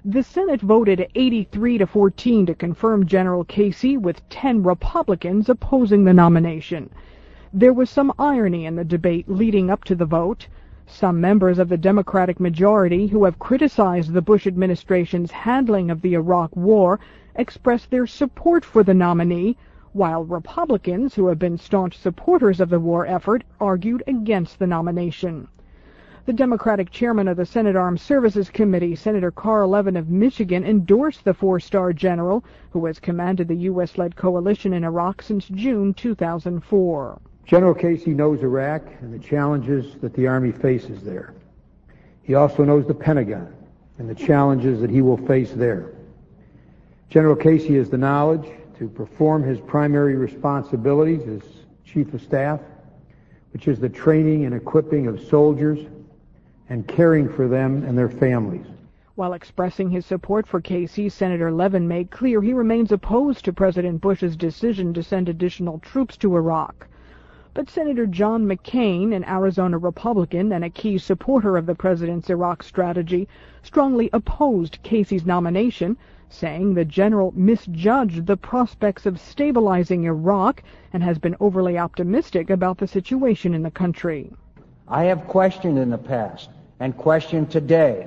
The Senate voted 83-14 to confirm General Casey, with 10 Republicans opposing the nomination. There was some irony in the debate leading up to the vote. Some members of the Democratic majority, who have criticized the Bush administration's handling of the Iraq War, expressed their support for the nominee, while Republicans, who have been staunch supporters of the war effort, argued against the nomination. The Democratic chairman of the Senate Armed Services Committee, Senator Carl Levin of Michigan, endorsed the four-star general, who has commanded the U.S.-led coalition in Iraq since June 2004. General Casey knows Iraq and the challenges that the Army faces there. He also knows the Pentagon and the challenges that he will face there. General Casey has the knowledge to perform his primary responsibilities as Chief of Staff, which is the training and equipping of soldiers and caring for them and their families. While expressing his support for Casey, Senator Levin made clear he remains opposed to President Bush's decision to send additional troops to Iraq. But Senator John McCain, an Arizona Republican and a key supporter of the president's Iraq strategy, strongly opposed Casey's nomination, saying the general misjudged the prospects of stabilizing Iraq and has been overly optimistic about the situation in the country. I have questioned in the past and question today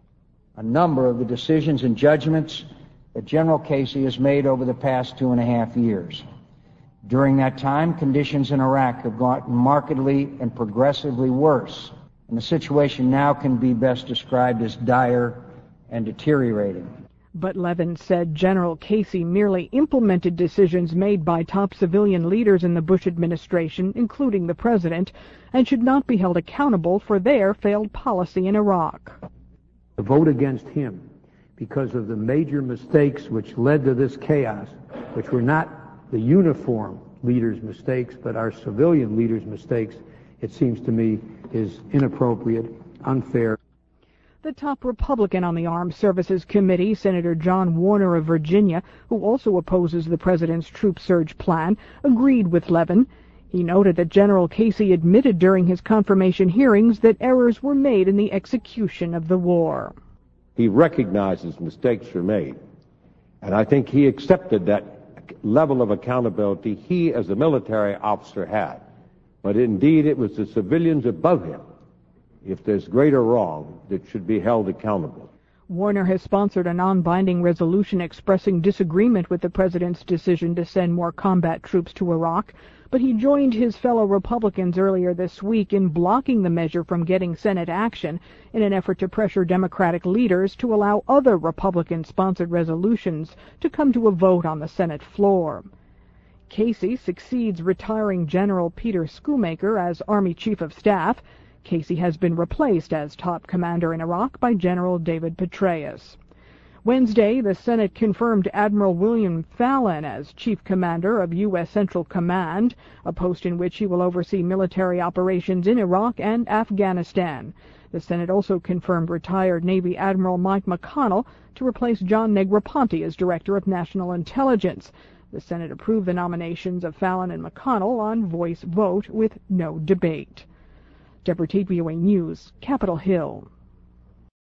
a number of the decisions and judgments that General Casey has made over the past 2.5 years. During that time, conditions in Iraq have gotten markedly and progressively worse, and the situation now can be best described as dire and deteriorating. But Levin said General Casey merely implemented decisions made by top civilian leaders in the Bush administration, including the president, and should not be held accountable for their failed policy in Iraq. To vote against him because of the major mistakes which led to this chaos, which were not the uniform leaders' mistakes, but our civilian leaders' mistakes, it seems to me, is inappropriate, unfair. The top Republican on the Armed Services Committee, Senator John Warner of Virginia, who also opposes the president's troop surge plan, agreed with Levin. He noted that General Casey admitted during his confirmation hearings that errors were made in the execution of the war. He recognizes mistakes were made, and I think he accepted that level of accountability he as a military officer had. But indeed it was the civilians above him, if there's greater wrong, that should be held accountable. Warner has sponsored a non-binding resolution expressing disagreement with the president's decision to send more combat troops to Iraq, but he joined his fellow Republicans earlier this week in blocking the measure from getting Senate action in an effort to pressure Democratic leaders to allow other Republican-sponsored resolutions to come to a vote on the Senate floor. Casey succeeds retiring General Peter Schoomaker as Army Chief of Staff. Casey has been replaced as top commander in Iraq by General David Petraeus. Wednesday, the Senate confirmed Admiral William Fallon as Chief Commander of U.S. Central Command, a post in which he will oversee military operations in Iraq and Afghanistan. The Senate also confirmed retired Navy Admiral Mike McConnell to replace John Negroponte as Director of National Intelligence. The Senate approved the nominations of Fallon and McConnell on voice vote with no debate. Deborah Tate, VOA News, Capitol Hill.